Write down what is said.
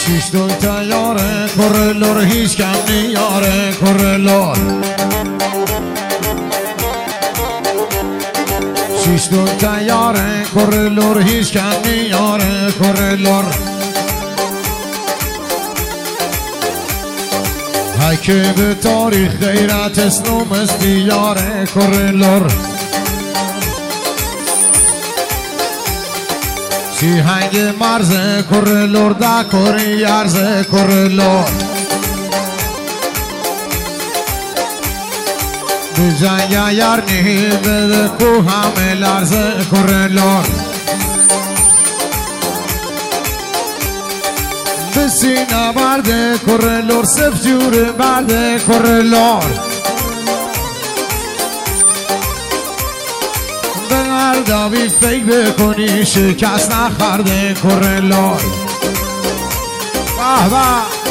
شیشتون تیاره کرلور هیچ کم نیاره کرلور شیشتون تیاره کرلور هیچ کم نیاره کرلور هکی به تاریخ غیرت اسلام استیاره کرلور چی هنگ مرزه کرلور دا کری ارزه کرلور به جنگ اگر نهی بده کو همه لرزه کرلور به سینه برده کرلور سف جور برده کرلور به مردابی فکر بکنی شکست نخورده کرلور. واه واه